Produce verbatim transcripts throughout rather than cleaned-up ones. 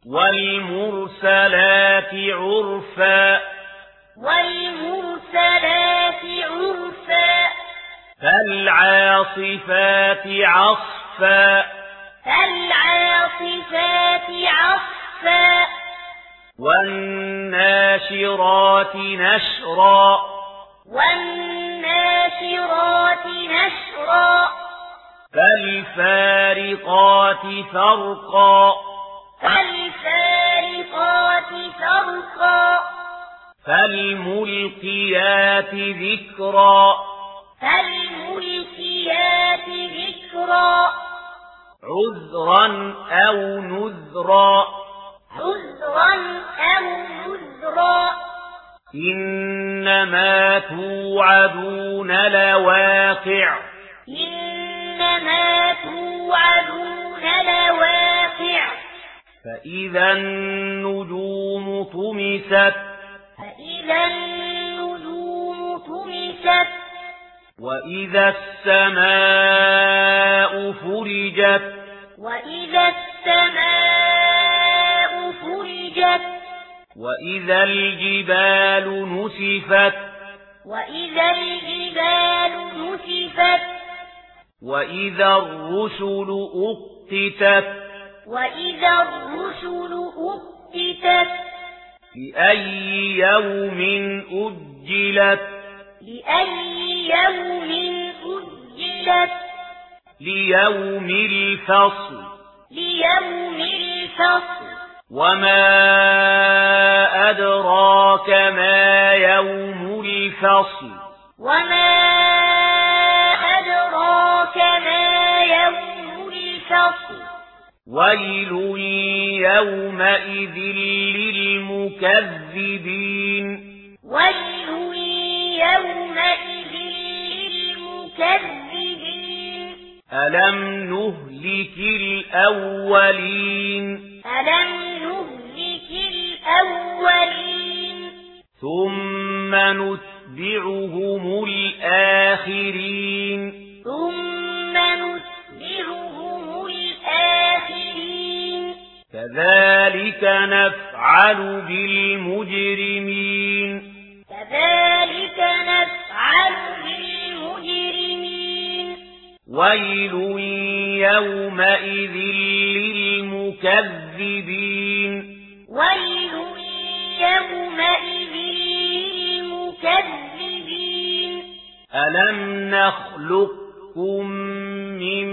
والمرسلات عرفا والمرسلات عرفا فالعاصفات عصفا فالعاصفات عصفا والناشرات نشرا والناشرات نشرا فالفارقات فرقا فالفارقات فرقا فالملقيات ذكرا فالملقيات ذكرا عذرا أو نذرا عذرا أو نذرا إنما توعدون لواقع إنما توعدون لواقع فإذا النجوم طمست فإذا النجوم طمست وإذا السماء فرجت وإذا السماء فرجت وإذا الجبال نسفت وإذا الجبال نسفت وإذا الرسل أقتت وإذا الرسل أقتت لأي يوم أجلت لأي يوم أجلت ليوم الفصل ليوم الفصل وما أدراك ما يوم الفصل وما أدراك ما يوم الفصل ويل يومئذ للمكذبين ويل يومئذ للمكذبين ألم نهلك الأولين ألم نهلك الأولين ثم نتبعهم الآخرين ثم نتبعهم الآخرين كذلك نفعل بالمجرمين كذلك نفعل بالمجرمين ويل يومئذ للمكذبين ويل يومئذ للمكذبين ألم نخلقكم من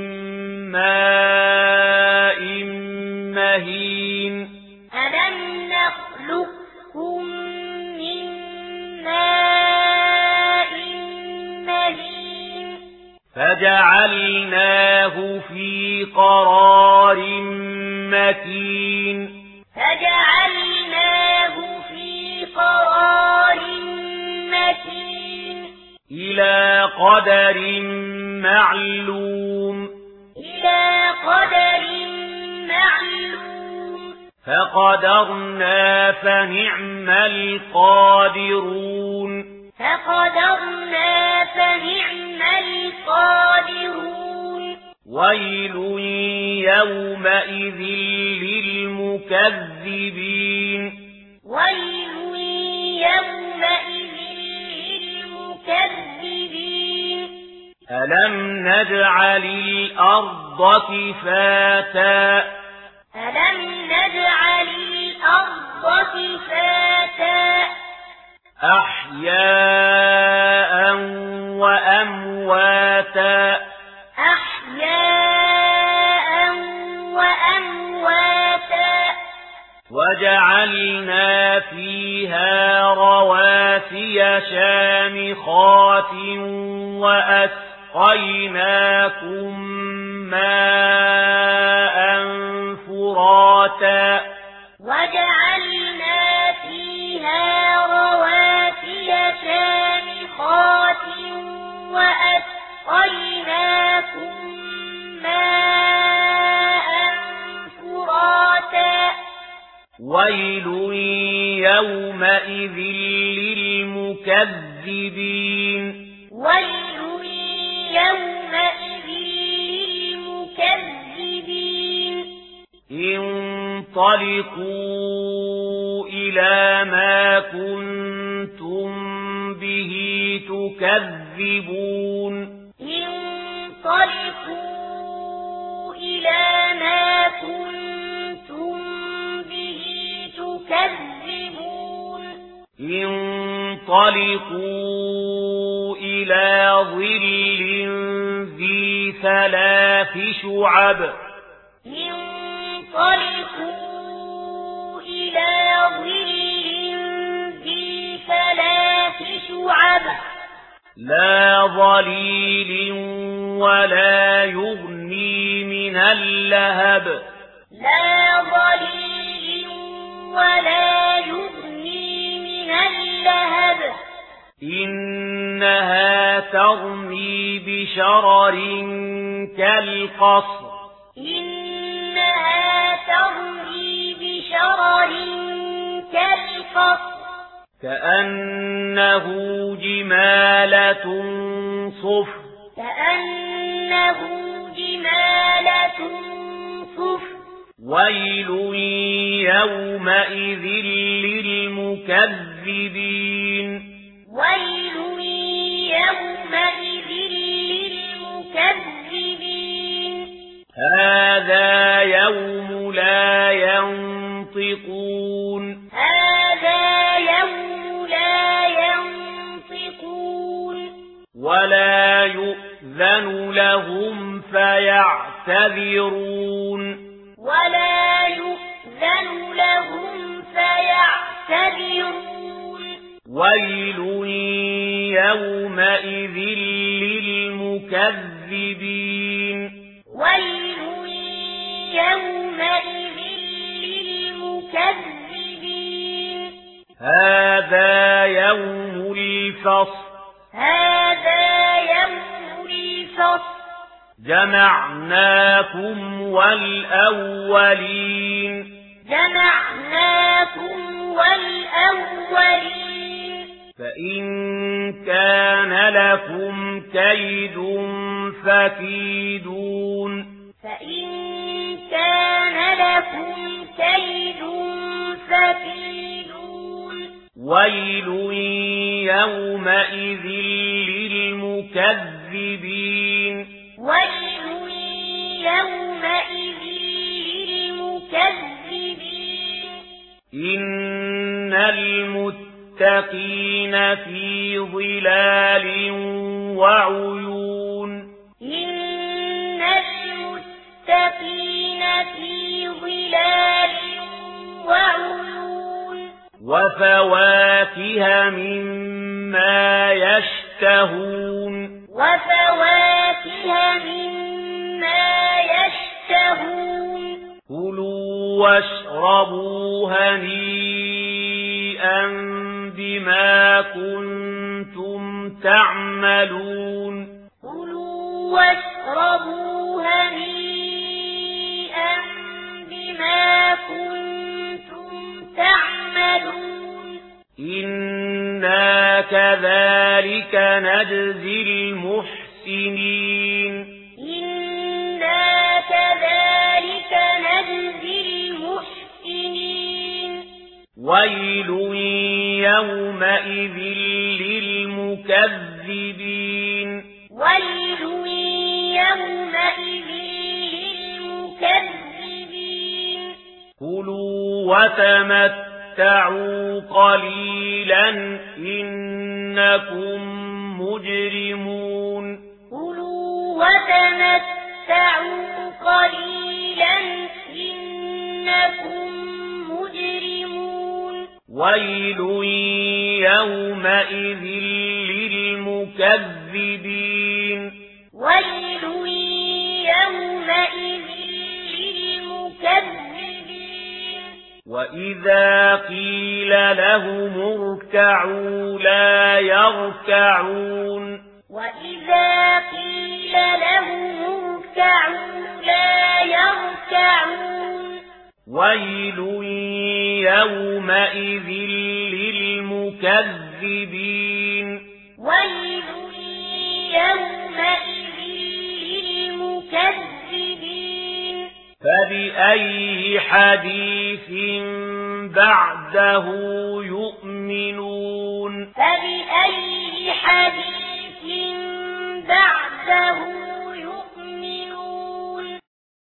ماء مهين ألم نخلقكم من ماء مهين فجعلناه في قرار مكين فجعلناه في قرار مكين إلى قدر معلوم إلى قدر معلوم فقدرنا فنعم القادرون فقدرنا فنعم القادرون ويل يومئذ للمكذبين ويل يومئذ للمكذبين ألم نجعل الأرض كفاتا ألم نجعل الأرض كفاتا أحياء وأمواتا أحياء وأمواتا وجعلنا فيها رواسي شامخات وأسقيناكم ماء فراتا وجعلنا فيها رواسي شامخات وأسقيناكم ماء فراتا ويل يومئذ للمكذبين ويل يومئذ للمكذبين انطلقوا انطلقوا إلى ما كنتم به تكذبون انطلقوا إلى ما كنتم به تكذبون انطلقوا إلى ظل ذي ثلاث شعب انطلقوا إلى ظل ذي ثلاث شعب لا ظليل ولا يغني من اللهب لا ظليل ولا يغني من اللهب إنها ترمي بشرر كالقصر إنها ترمي بشرر كالقصر كأنه جمالة صفر كأنه جمالة صفر ويل يومئذ للمكذبين ويل يومئذ للمكذبين هذا يوم لا ينطقون هذا يوم لا ينطقون ولا يؤذن لهم فيعتذرون ولا يؤذن لهم فيعتذرون ويل يومئذ للمكذبين ويل يومئذ للمكذبين هذا يوم الفصل هذا يوم الفصل جمعناكم والأولين جمعناكم والأولين فإن كان لكم كيد فكيدون فإن كان لكم كيد فكيدون ويل يومئذ للمكذبين ويل يومئذ للمكذبين إن المتقين في ظلال وعيون إن المتقين في ظلال وعيون وفواكه مما يشتهون وفواكه مما يشتهون كلوا واشربوا هنيئا بما كنتم تعملون كلوا واشربوا هنيئا بما كنتم تعملون إنا كذلك نجزي المحسنين إنا كذلك نجزي المحسنين ويل يومئذ للمكذبين ويل يومئذ للمكذبين كلوا وتمتعوا قليلا إنكم مجرمون كلوا وتمتعوا قليلا إنكم مجرمون ويل يومئذ للمكذبين ويل يومئذ للمكذبين وإذا قيل لهم اركعوا لا يركعون وإذا قيل لهم اركعوا لا يركعون ويل يومئذ للمكذبين ويل يومئذ للمكذبين فبأي حديث بعده يؤمنون فبأي